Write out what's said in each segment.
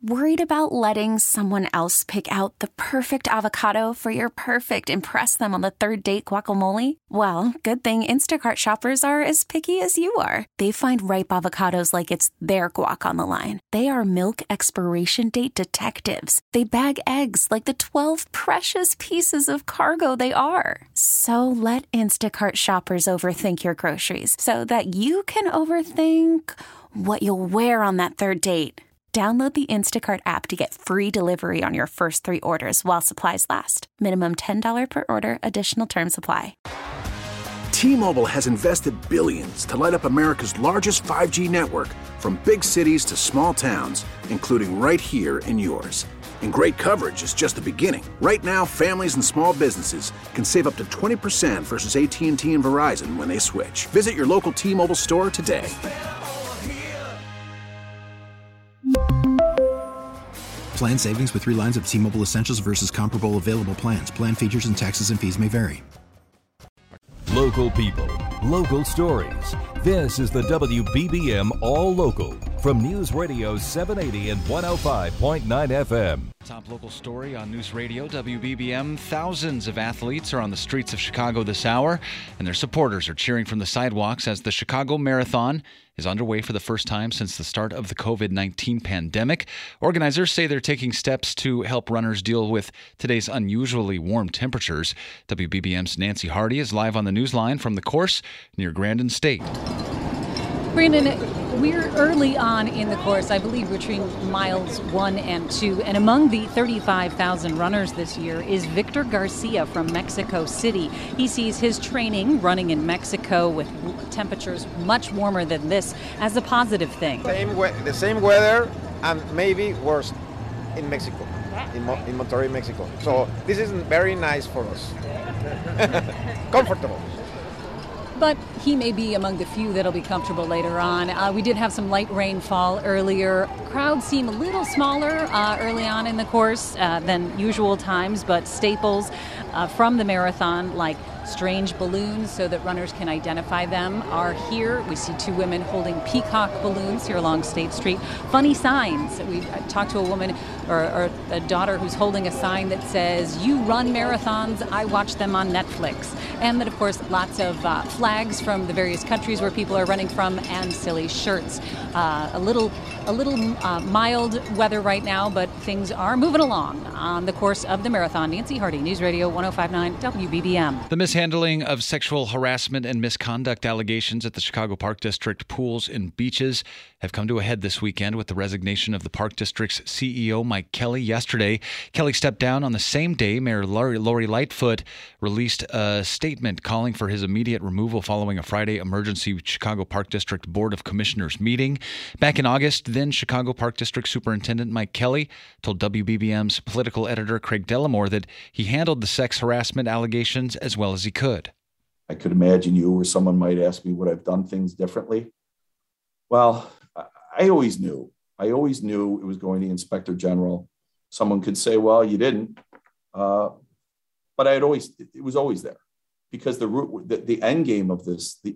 Worried about letting someone else pick out the perfect avocado for your perfect impress them on the third date guacamole? Well, good thing Instacart shoppers are as picky as you are. They find ripe avocados like it's their guac on the line. They are milk expiration date detectives. They bag eggs like the 12 precious pieces of cargo they are. So let Instacart shoppers overthink your groceries so that you can overthink what you'll wear on that third date. Download the Instacart app to get free delivery on your first 3 orders while supplies last. Minimum $10 per order. Additional terms apply. T-Mobile has invested billions to light up America's largest 5G network, from big cities to small towns, including right here in yours. And great coverage is just the beginning. Right now, families and small businesses can save up to 20% versus AT&T and Verizon when they switch. Visit your local T-Mobile store today. Plan savings with 3 lines of T-Mobile Essentials versus comparable available plans. Plan features and taxes and fees may vary. Local people, local stories. This is the WBBM All Local from News Radio 780 and 105.9 FM. Top local story on News Radio WBBM. Thousands of athletes are on the streets of Chicago this hour, and their supporters are cheering from the sidewalks as the Chicago Marathon is underway for the first time since the start of the COVID-19 pandemic. Organizers say they're taking steps to help runners deal with today's unusually warm temperatures. WBBM's Nancy Hardy is live on the news line from the course near Grandin State. Brandon, we're early on in the course, I believe between miles 1 and 2, and among the 35,000 runners this year is Victor Garcia from Mexico City. He sees his training running in Mexico with temperatures much warmer than this as a positive thing. The same weather and maybe worse in Mexico, in Monterrey, Mexico. So this is very nice for us. Comfortable. But he may be among the few that'll be comfortable later on. We did have some light rainfall earlier. Crowds seem a little smaller early on in the course than usual times, but staples from the marathon, like strange balloons so that runners can identify them, are here. We see 2 women holding peacock balloons here along State Street. Funny signs. We talked to a woman or a daughter who's holding a sign that says, "You run marathons, I watch them on Netflix." And then, of course, lots of flags from the various countries where people are running from, and silly shirts. A little mild weather right now, but things are moving along on the course of the marathon. Nancy Hardy, News Radio 105.9 WBBM. The mishandling of sexual harassment and misconduct allegations at the Chicago Park District pools and beaches have come to a head this weekend with the resignation of the Park District's CEO, Mike Kelly, yesterday. Kelly stepped down on the same day. Mayor Lori Lightfoot released a statement calling for his immediate removal following a Friday emergency Chicago Park District Board of Commissioners meeting. Back in August, then Chicago Park District Superintendent Mike Kelly told WBBM's political editor Craig Delamore that he handled the sex harassment allegations as well as he could. I could imagine you or someone might ask me, would I've done things differently? Well, I always knew. it was going to the Inspector General. Someone could say, well, you didn't. But it was always there, because the end game of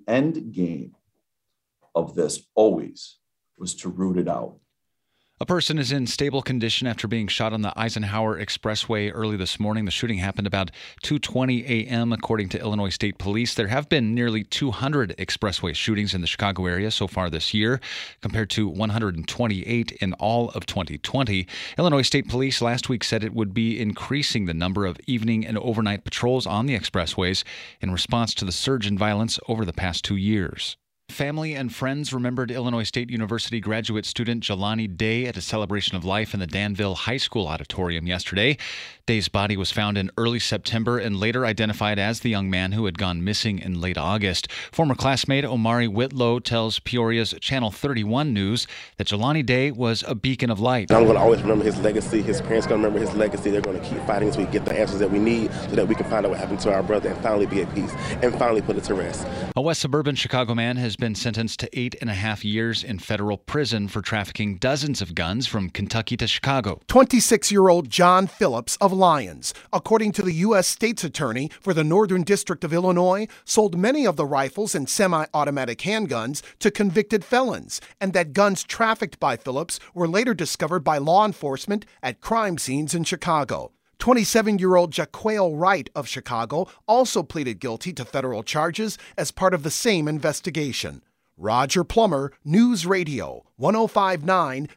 this always was to root it out. A person is in stable condition after being shot on the Eisenhower Expressway early this morning. The shooting happened about 2:20 a.m., according to Illinois State Police. There have been nearly 200 expressway shootings in the Chicago area so far this year, compared to 128 in all of 2020. Illinois State Police last week said it would be increasing the number of evening and overnight patrols on the expressways in response to the surge in violence over the past 2 years. Family and friends remembered Illinois State University graduate student Jelani Day at a celebration of life in the Danville High School auditorium yesterday. Day's body was found in early September and later identified as the young man who had gone missing in late August. Former classmate Omari Whitlow tells Peoria's Channel 31 News that Jelani Day was a beacon of light. I'm going to always remember his legacy. His parents are going to remember his legacy. They're going to keep fighting until we get the answers that we need so that we can find out what happened to our brother and finally be at peace and finally put it to rest. A West suburban Chicago man has has been sentenced to 8.5 years in federal prison for trafficking dozens of guns from Kentucky to Chicago. 26-year-old John Phillips of Lyons, according to the U.S. State's Attorney for the Northern District of Illinois, sold many of the rifles and semi-automatic handguns to convicted felons, and that guns trafficked by Phillips were later discovered by law enforcement at crime scenes in Chicago. 27-year-old Jaquail Wright of Chicago also pleaded guilty to federal charges as part of the same investigation. Roger Plummer, News Radio, 105.9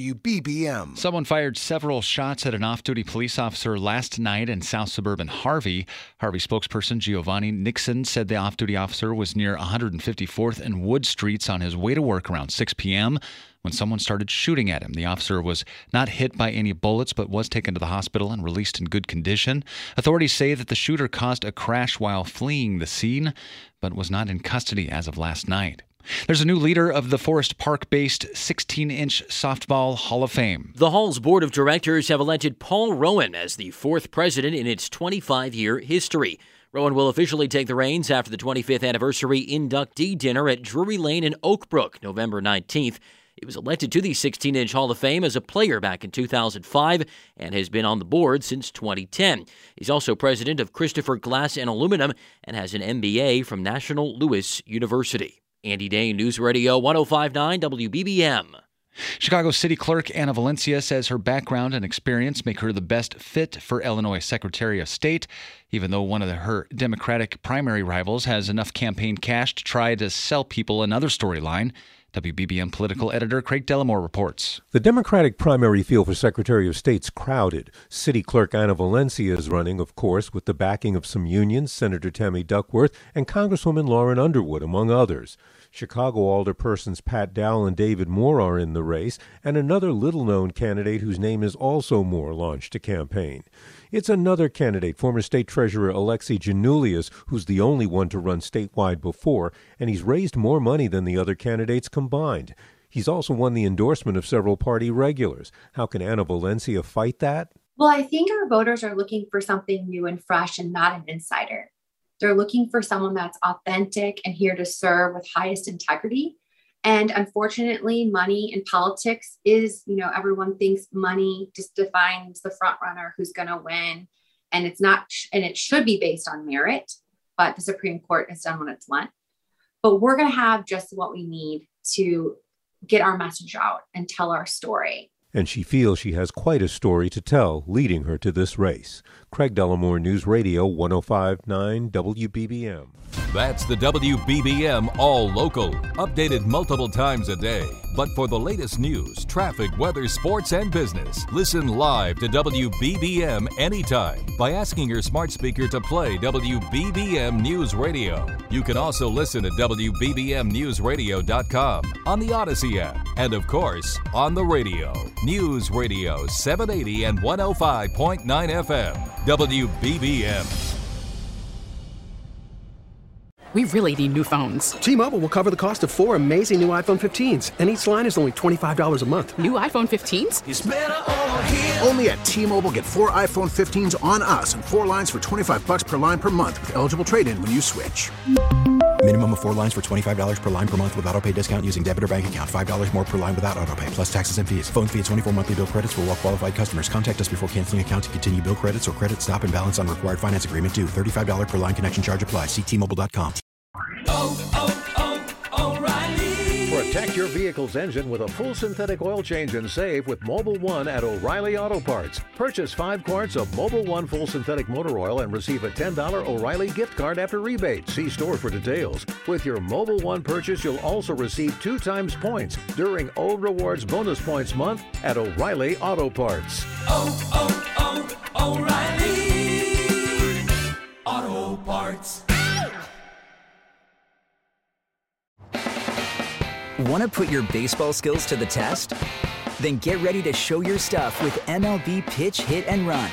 WBBM. Someone fired several shots at an off-duty police officer last night in south suburban Harvey. Harvey spokesperson Giovanni Nixon said the off-duty officer was near 154th and Wood Streets on his way to work around 6 p.m. when someone started shooting at him. The officer was not hit by any bullets but was taken to the hospital and released in good condition. Authorities say that the shooter caused a crash while fleeing the scene but was not in custody as of last night. There's a new leader of the Forest Park-based 16-inch softball Hall of Fame. The Hall's board of directors have elected Paul Rowan as the fourth president in its 25-year history. Rowan will officially take the reins after the 25th anniversary inductee dinner at Drury Lane in Oak Brook, November 19th. He was elected to the 16-inch Hall of Fame as a player back in 2005 and has been on the board since 2010. He's also president of Christopher Glass and Aluminum and has an MBA from National Louis University. Andy Dane, News Radio 105.9 WBBM. Chicago City Clerk Anna Valencia says her background and experience make her the best fit for Illinois Secretary of State, even though one of her Democratic primary rivals has enough campaign cash to try to sell people another storyline. WBBM political editor Craig Dellamore reports. The Democratic primary field for Secretary of State's crowded. City Clerk Anna Valencia is running, of course, with the backing of some unions, Senator Tammy Duckworth and Congresswoman Lauren Underwood, among others. Chicago alderpersons Pat Dowell and David Moore are in the race, and another little-known candidate whose name is also Moore launched a campaign. It's another candidate, former State Treasurer Alexei Janulius, who's the only one to run statewide before, and he's raised more money than the other candidates combined. He's also won the endorsement of several party regulars. How can Anna Valencia fight that? Well, I think our voters are looking for something new and fresh and not an insider. They're looking for someone that's authentic and here to serve with highest integrity. And unfortunately, money in politics is, everyone thinks money just defines the front runner who's going to win. And it's not, and it should be based on merit, but the Supreme Court has done what it's want. But we're going to have just what we need to get our message out and tell our story. And she feels she has quite a story to tell, leading her to this race. Craig Dellamore, News Radio 105.9 WBBM. That's the WBBM All Local, updated multiple times a day. But for the latest news, traffic, weather, sports, and business, listen live to WBBM anytime by asking your smart speaker to play WBBM News Radio. You can also listen at WBBMNewsRadio.com, on the Odyssey app, and of course, on the radio. News Radio 780 and 105.9 FM. WBBM. We really need new phones. T-Mobile will cover the cost of 4 amazing new iPhone 15s, and each line is only $25 a month. New iPhone 15s? It's better over here. Only at T-Mobile, get 4 iPhone 15s on us and 4 lines for $25 per line per month with eligible trade-in when you switch. Minimum of 4 lines for $25 per line per month with autopay discount using debit or bank account. $5 more per line without autopay, plus taxes and fees. Phone fee at 24 monthly bill credits for well-qualified customers. Contact us before canceling account to continue bill credits or credit stop and balance on required finance agreement due. $35 per line connection charge applies. See T-Mobile.com. O'Reilly. Protect your vehicle's engine with a full synthetic oil change and save with Mobil 1 at O'Reilly Auto Parts. Purchase 5 quarts of Mobil 1 full synthetic motor oil and receive a $10 O'Reilly gift card after rebate. See store for details. With your Mobil 1 purchase, you'll also receive 2 times points during O Rewards Bonus Points Month at O'Reilly Auto Parts. O'Reilly Auto Parts. Want to put your baseball skills to the test? Then get ready to show your stuff with MLB Pitch, Hit, and Run.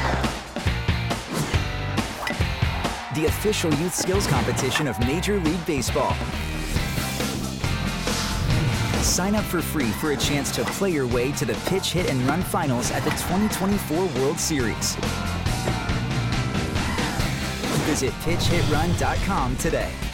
The official youth skills competition of Major League Baseball. Sign up for free for a chance to play your way to the Pitch, Hit, and Run finals at the 2024 World Series. Visit PitchHitRun.com today.